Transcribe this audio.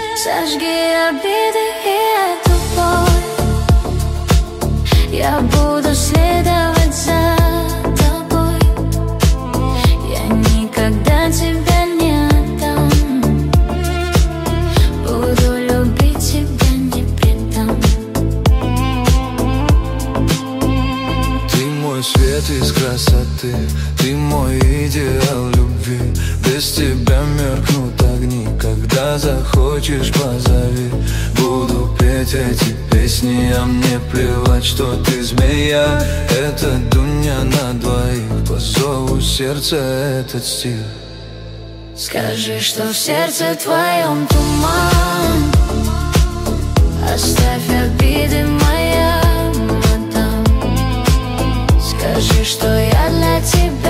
Сожги обиды и эту боль. Я буду следовать за тобой. Я никогда тебя не отдам. Буду любить тебя, не предам. Ты мой свет из красоты, ты мой идеал любви. Без тебя меркнут огни, когда захочешь, позови. Буду петь эти песни, а мне плевать, что ты змея. Это дуня на двоих, по зову сердца этот стих. Скажи, что в сердце твоем туман. Оставь обиды, моя мадам. Скажи, что я для тебя